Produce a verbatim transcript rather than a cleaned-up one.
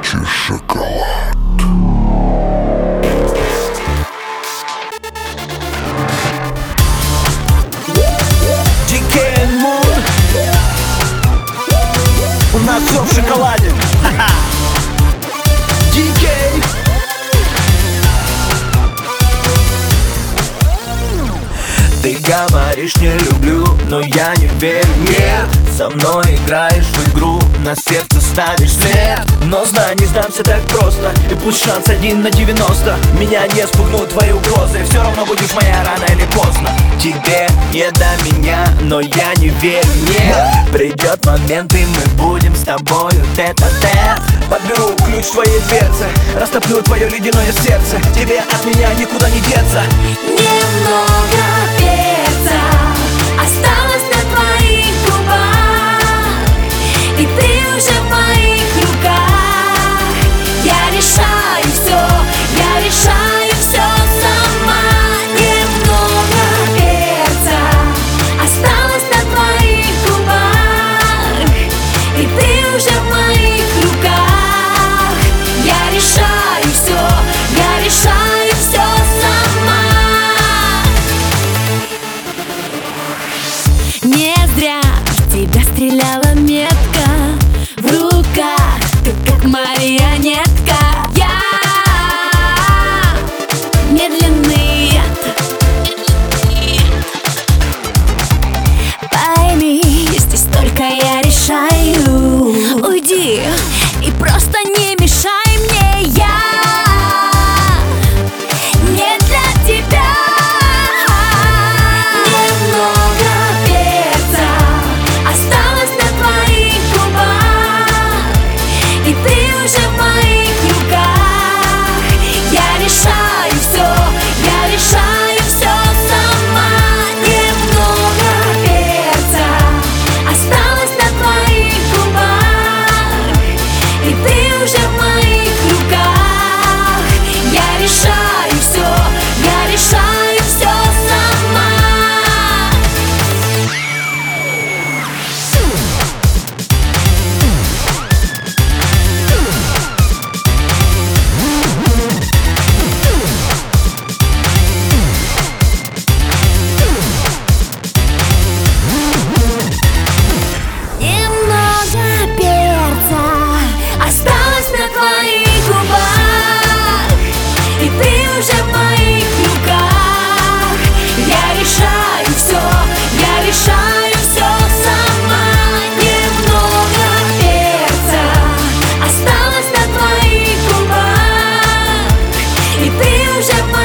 горячий шоколад. ди кей and Moon. У нас все в шоколаде. ди кей. Ты говоришь не люблю, но я не верю, нет. Со мной играешь в игру, на сердце ставишь след. Но знай, не сдамся так просто, и пусть шанс один на девяносто. Меня не спугнут твои угрозы, все равно будешь моя рано или поздно. Тебе не до меня, но я не верю, нет. Придет момент, и мы будем с тобою тет-а-тет. Подберу ключ в твоей дверце, растоплю твое ледяное сердце. Тебе от меня никуда не деться. Немного перца осталось на твоих губах, и ты уже в моих руках. Я решаю все, я решаю все сама. Немного перца осталось на твоих губах, и ты уже в моих руках. Я решаю все, я решаю все сама. Не зря в тебя стреляла метка, в руках ты как марионетка. Я медленный, пойми, здесь только я решаю. Уйди и просто не мешай мне, я не для тебя. Немного перца осталось на твоих губах, и ты уже в моих руках. Я решаю все, я решаю все сама. Немного перца осталось на твоих губах, и ты уже в моих руках. Я решаю все, я решаю все сама. Немного перца осталось на твоих губах, и ты уже в моих руках. Я решаю все, я решаю все сама. Немного перца осталось на твоих губах, и ты уже в